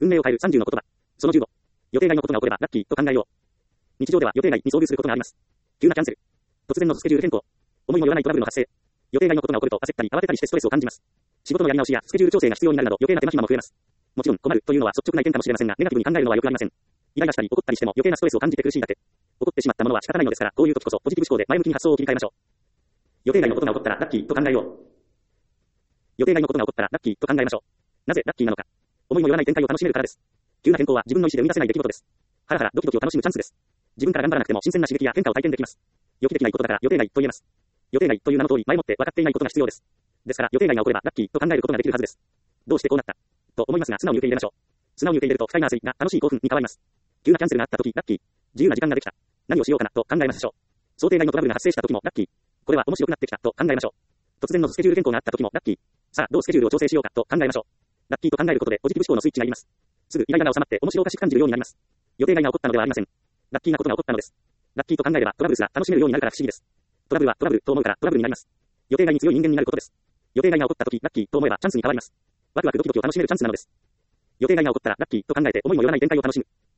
運命を変える30の言葉。その15。予定外のことが起こればラッキーと考えよう。日常では予定外に遭遇することがあります。急なキャンセル。突然のスケジュール変更。思いもよらないトラブルの発生。予定外のことが起こると焦ったり慌てたりしてストレスを感じます。仕事のやり直しやスケジュール調整が必要になるなど余計な手間暇も増えます。もちろん困るというのは率直な意見かもしれませんが、ネガティブに考えるのは良くありません。イライラしたり怒ったりしても余計なストレスを感じて苦しいだけ。起こってしまったものは仕方ないのですから、こういう時こそポジティブ思考で前向きに発想を切り替えましょう。予定外のことが起こったらラッキーと考えよう。予定外のことが起こったらラッキーと考えましょう。なぜラッキーなのか。思いもよらない展開を楽しめるからです。急な変更は自分の意思で生み出せない出来事です。ハラハラドキドキを楽しむチャンスです。自分から頑張らなくても新鮮な刺激や変化を体験できます。予期できないことだから予定外と言えます。予定外という名の通り前もって分かっていないことが必要です。ですから予定外が起こればラッキーと考えることができるはずです。どうしてこうなったと思いますが素直に受け入れましょう。素直に受け入れると不快な焦りが楽しい興奮に変わります。急なキャンセルがあった時ラッキー。自由な時間ができた。何をしようかなと考えましょう。想定外のトラブルが発生した時もラッキー。これは面白くなってきたと考えましょう。突然のスケジュール変更があった時もラッキー。さあどうスケジュールを調整しようかと考えましょう。ラッキーと考えることでポジティブ思考のスイッチが入ります。すぐイライラが収まって面白おかしく感じるようになります。予定外が起こったのではありません。ラッキーなことが起こったのです。ラッキーと考えればトラブルすら楽しめるようになるから不思議です。トラブルはトラブルと思うからトラブルになります。予定外に強い人間になることです。予定外が起こった時ラッキーと思えばチャンスに変わります。ワクワクドキドキを楽しめるチャンスなのです。予定外が起こったらラッキーと考えて思いもよらない展開を楽しむ。